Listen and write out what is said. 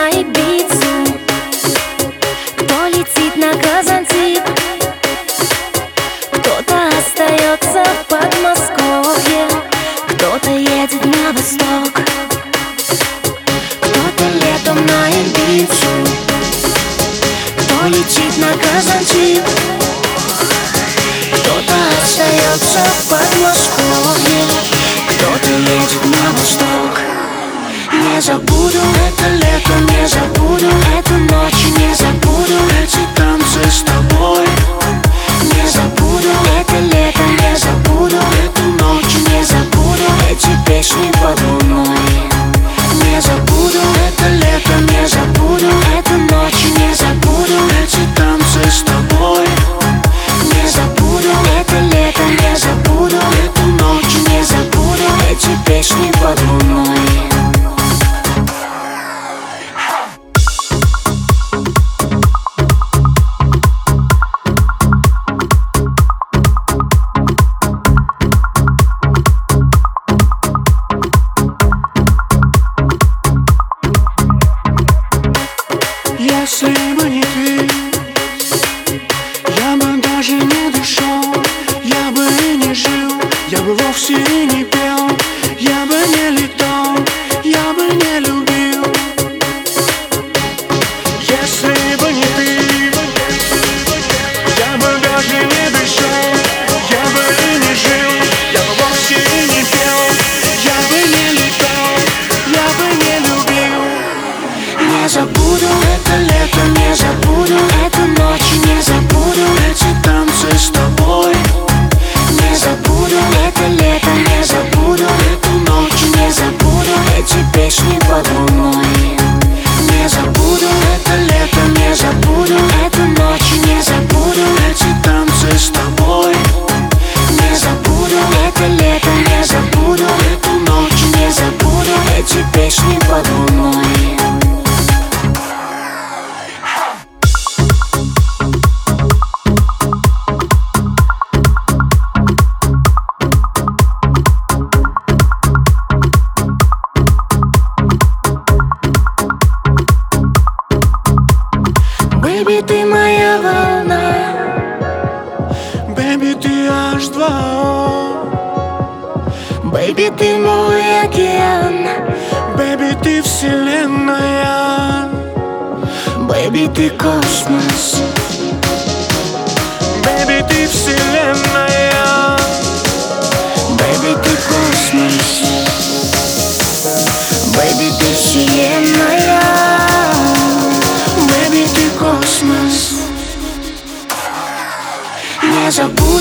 на Ибицу, кто летит на Казантип, кто-то остается в Подмосковье, кто-то едет на восток, кто-то летом на Ибицу, кто летит на Казантип, кто-то остается в Подмосковье, кто-то едет на восток. Не забуду это лето, не забуду эту ночь, не забуду эти танцы с тобой. Не забуду это лето, не забуду эту ночь, не забуду эти песни под луной. Не забуду это лето, не забуду эту ночь, не забуду эти танцы с тобой. Не забуду это лето, не забуду эту ночь, не забуду эти песни под луной. Если бы не ты, я бы даже не дышал, я бы и не жил, я бы вовсе и не пел, я бы не летал, я бы не любил. Если бы не ты, я бы даже не дышал, я бы и не жил, я бы вовсе и не пел, я бы не летал, я бы не любил. Не забуду это лето, не забуду эту ночь, не забуду эти танцы с тобой. Не забуду это лето, не забуду эту ночь, не забуду эти песни под луной. Не забуду это лето, не забуду эту ночь, не забуду эти танцы с тобой. Не забуду это лето, не забуду эту ночь, не забуду эти песни под луной. Бэйби, ты моя волна, Бэйби, ты H2O, бэйби, ты мой океан, Бэйби, ты вселенная, бэйби, ты космос, Бэйби, ты вселенная, бэйби, ты космос, бэйби, ты вселенная, бэйби, ты космос. Не забудь